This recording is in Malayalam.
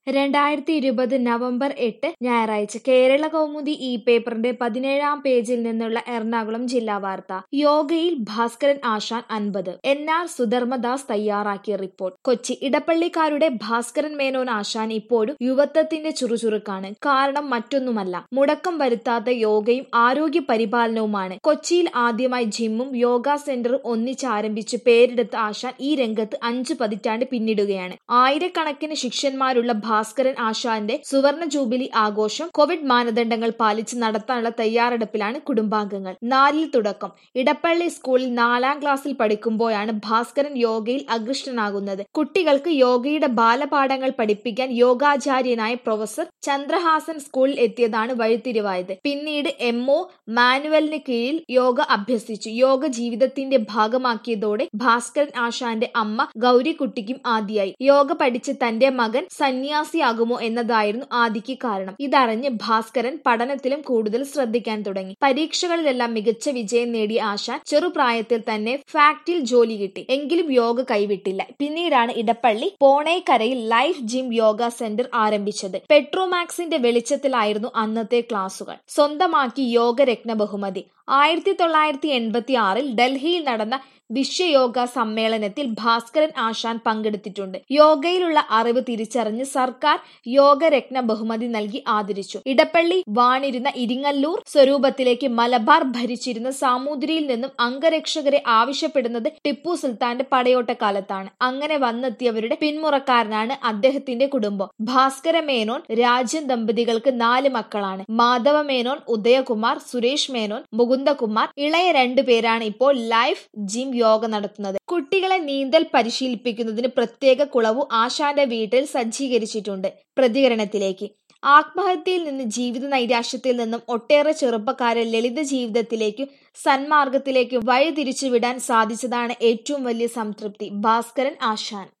2020 നവംബർ 8 ഞായറാഴ്ച കേരള കൗമുദി ഈ പേപ്പറിന്റെ 17-ാം പേജിൽ നിന്നുള്ള എറണാകുളം ജില്ലാ വാർത്ത. യോഗയിൽ ഭാസ്കരൻ ആശാൻ 50. NR സുധർമ്മദാസ് തയ്യാറാക്കിയ റിപ്പോർട്ട്. കൊച്ചി. ഇടപ്പള്ളിക്കാരുടെ ഭാസ്കരൻ മേനോൻ ആശാൻ ഇപ്പോഴും യുവത്വത്തിന്റെ ചുറുചുറുക്കാണ്. കാരണം മറ്റൊന്നുമല്ല, മുടക്കം വരുത്താത്ത യോഗയും ആരോഗ്യ പരിപാലനവുമാണ്. കൊച്ചിയിൽ ആദ്യമായി ജിമ്മും യോഗ സെന്ററും ഒന്നിച്ചാരംഭിച്ച് പേരെടുത്ത ആശാൻ ഈ രംഗത്ത് 5 പതിറ്റാണ്ട് പിന്നിടുകയാണ്. ആയിരക്കണക്കിന് ശിഷ്യന്മാരുള്ള ഭാസ്കരൻ ആശാന്റെ സുവർണ ജൂബിലി ആഘോഷം കോവിഡ് മാനദണ്ഡങ്ങൾ പാലിച്ച് നടത്താനുള്ള തയ്യാറെടുപ്പിലാണ് കുടുംബാംഗങ്ങൾ. 4-ൽ തുടക്കം. ഇടപ്പള്ളി സ്കൂളിൽ 4-ാം ക്ലാസ്സിൽ പഠിക്കുമ്പോഴാണ് ഭാസ്കരൻ യോഗയിൽ ആകൃഷ്ടനാകുന്നത്. കുട്ടികൾക്ക് യോഗയുടെ ബാലപാഠങ്ങൾ പഠിപ്പിക്കാൻ യോഗാചാര്യനായ പ്രൊഫസർ ചന്ദ്രഹാസൻ സ്കൂളിൽ എത്തിയതാണ് വഴിത്തിരിവായത്. പിന്നീട് MO മാനുവലിന് കീഴിൽ യോഗ അഭ്യസിച്ചു. യോഗ ജീവിതത്തിന്റെ ഭാഗമാക്കിയതോടെ ഭാസ്കരൻ ആശാന്റെ അമ്മ ഗൗരിക്കുട്ടിക്കും ആദിയായി. യോഗ പഠിച്ച് തന്റെ മകൻ സന്യാസിയാകുമോ എന്നതായിരുന്നു ആദിക്ക് കാരണം. ഇതറിഞ്ഞ് ഭാസ്കരൻ പഠനത്തിലും കൂടുതൽ ശ്രദ്ധിക്കാൻ തുടങ്ങി. പരീക്ഷകളിലെല്ലാം മികച്ച വിജയം നേടിയ ആശാൻ ചെറുപ്രായത്തിൽ തന്നെ ഫാക്ടറിയിൽ ജോലി കിട്ടി. എങ്കിലും യോഗ കൈവിട്ടില്ല. പിന്നീടാണ് ഇടപ്പള്ളി പോണേക്കരയിൽ ലൈഫ് ജിം യോഗ സെന്റർ ആരംഭിച്ചത്. പെട്രോമാക്സിന്റെ വെളിച്ചത്തിലായിരുന്നു അന്നത്തെ ക്ലാസുകൾ. സ്വന്തമാക്കി യോഗരത്ന ബഹുമതി. 1986-ൽ ഡൽഹിയിൽ നടന്ന വിശ്വയോഗ സമ്മേളനത്തിൽ ഭാസ്കരൻ ആശാൻ പങ്കെടുത്തിട്ടുണ്ട്. യോഗയിലുള്ള അറിവ് തിരിച്ചറിഞ്ഞ് സർക്കാർ യോഗരത്ന ബഹുമതി നൽകി ആദരിച്ചു. ഇടപ്പള്ളി വാണിരുന്ന ഇരിങ്ങല്ലൂർ സ്വരൂപത്തിലേക്ക് മലബാർ ഭരിച്ചിരുന്ന സാമൂതിരിയിൽ നിന്നും അംഗരക്ഷകരെ ആവശ്യപ്പെടുന്നത് ടിപ്പു സുൽത്താന്റെ പടയോട്ടക്കാലത്താണ്. അങ്ങനെ വന്നെത്തിയവരുടെ പിന്മുറക്കാരനാണ് അദ്ദേഹത്തിന്റെ കുടുംബം. ഭാസ്കര മേനോൻ രാജ്യം ദമ്പതികൾക്ക് 4 മക്കളാണ്. മാധവ മേനോൻ, ഉദയകുമാർ, സുരേഷ് മേനോൻ, മുകുന്ദകുമാർ. ഇളയ 2 പേരാണ് ഇപ്പോൾ ലൈഫ് ജിം യോഗ നടത്തുന്നത്. കുട്ടികളെ നീന്തൽ പരിശീലിപ്പിക്കുന്നതിന് പ്രത്യേക കുളവും ആശാന്റെ വീട്ടിൽ സജ്ജീകരിച്ചിട്ടുണ്ട്. പ്രതികരണത്തിലേക്ക്. ആത്മഹത്യയിൽ നിന്ന് ജീവിത നൈരാശ്യത്തിൽ നിന്നും ഒട്ടേറെ ചെറുപ്പക്കാരെ ലളിത ജീവിതത്തിലേക്കും സന്മാർഗത്തിലേക്കും വഴിതിരിച്ചുവിടാൻ സാധിച്ചതാണ് ഏറ്റവും വലിയ സംതൃപ്തി. ഭാസ്കരൻ ആശാൻ.